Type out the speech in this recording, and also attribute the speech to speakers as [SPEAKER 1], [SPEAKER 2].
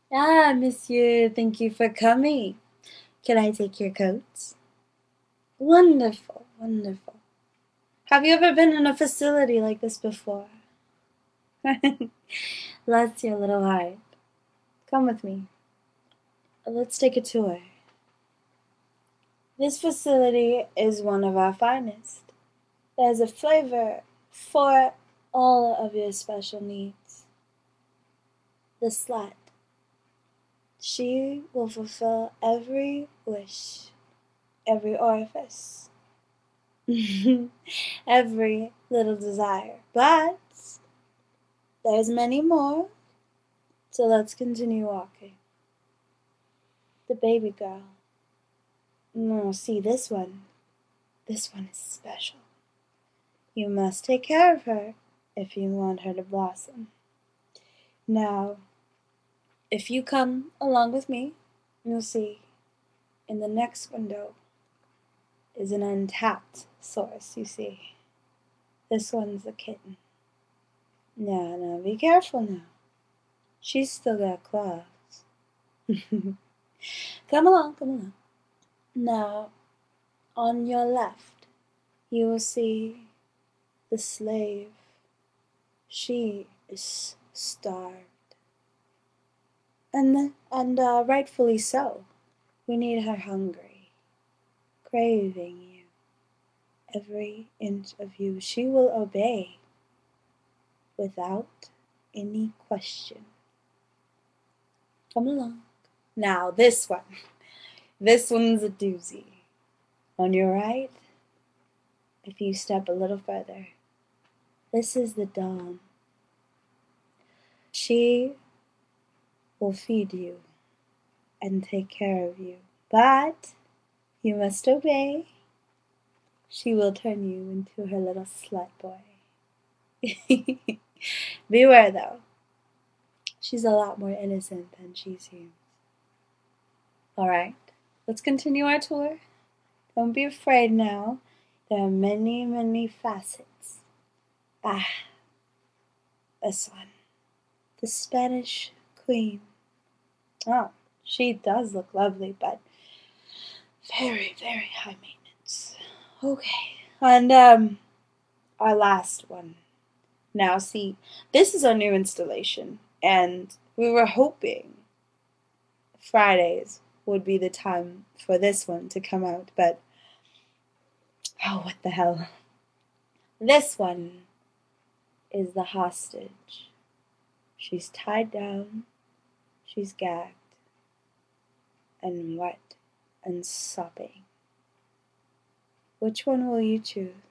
[SPEAKER 1] Ah, monsieur, thank you for coming. Can I take your coats? Wonderful, wonderful. Have you ever been in a facility like this before? Bless your little heart. Come with me. Let's take a tour. This facility is one of our finest. There's a flavor for all of your special needs. The slut. She will fulfill every wish, every orifice, every little desire. But there's many more, so let's continue walking. The baby girl. No, see this one. This one is special. You must take care of her if you want her to blossom. Now, if you come along with me, you'll see in the next window is an untapped source, you see. This one's a kitten. Now, be careful now. She's still got claws. Come along, come along. Now, on your left, you will see the slave. She is starved. And rightfully so. We need her hungry, craving you. Every inch of you she will obey without any question. Come along. Now, this one. This one's a doozy. On your right, if you step a little further, this is the dawn. She will feed you and take care of you, but you must obey. She will turn you into her little slut boy. Beware though, she's a lot more innocent than she seems. Alright, let's continue our tour. Don't be afraid now. There are many, many facets. Ah, this one. The Spanish Queen. Oh, she does look lovely, but very, very high maintenance. Okay, and our last one. Now, see, this is our new installation, and we were hoping Fridays would be the time for this one to come out, but oh, what the hell. This one is the hostage. She's tied down, she's gagged, and wet and sopping. Which one will you choose?